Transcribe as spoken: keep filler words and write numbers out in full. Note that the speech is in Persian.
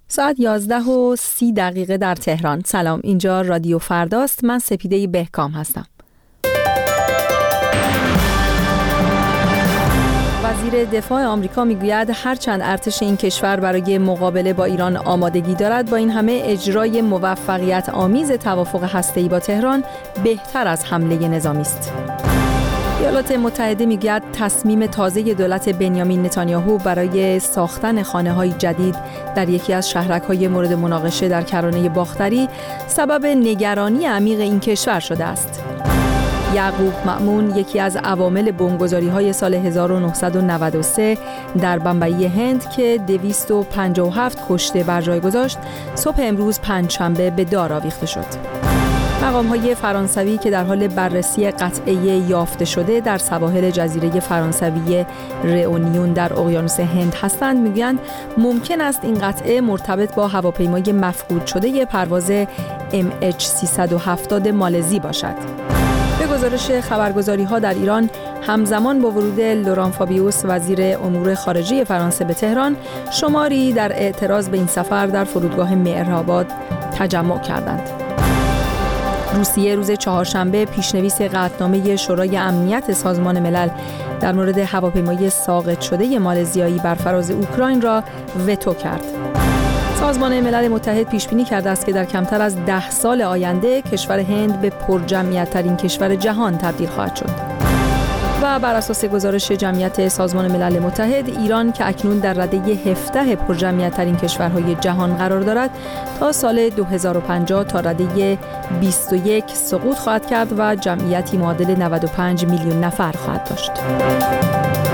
ساعت یازده و سی دقیقه در تهران. سلام، اینجا رادیو فرداست. من سپیده بهکام هستم. وزیر دفاع آمریکا میگوید هرچند ارتش این کشور برای مقابله با ایران آمادگی دارد، با این همه اجرای موفقیت آمیز توافق هسته‌ای با تهران بهتر از حمله نظامی است. ایالات متحده میگوید تصمیم تازه دولت بنیامین نتانیاهو برای ساختن خانه‌های جدید در یکی از شهرک‌های مورد مناقشه در کرانه باختری سبب نگرانی عمیق این کشور شده است. یعقوب مأمون، یکی از عوامل بمبگذاری‌های سال هزار و نهصد و نود و سه در بمبئی هند که دویست و پنجاه و هفت کشته بر جای گذاشت، صبح امروز پنجشنبه به دار آویخته شد. مقام‌های فرانسوی که در حال بررسی قطعه یافته شده در سواحل جزیره فرانسوی رئونیون در اقیانوس هند هستند، میگویند ممکن است این قطعه مرتبط با هواپیمای مفقود شده پرواز ام اچ سیصد و هفتاد مالزی باشد. به گزارش خبرگزاری‌ها در ایران، همزمان با ورود لوران فابیوس وزیر امور خارجه فرانسه به تهران، شماری در اعتراض به این سفر در فرودگاه مهرآباد تجمع کردند. روسیه روز چهارشنبه پیشنویس قطعنامه شورای امنیت سازمان ملل در مورد هواپیمای ساقط شده مالزیایی بر فراز اوکراین را وتو کرد. سازمان ملل متحد پیش بینی کرده است که در کمتر از ده سال آینده کشور هند به پرجمعیت‌ترین کشور جهان تبدیل خواهد شد. و بر اساس گزارش جمعیت سازمان ملل متحد، ایران که اکنون در رده هفده پرجمعیت‌ترین کشورهای جهان قرار دارد، تا سال دو هزار و پنجاه تا رده بیست و یک سقوط خواهد کرد و جمعیتی معادل نود و پنج میلیون نفر خواهد داشت.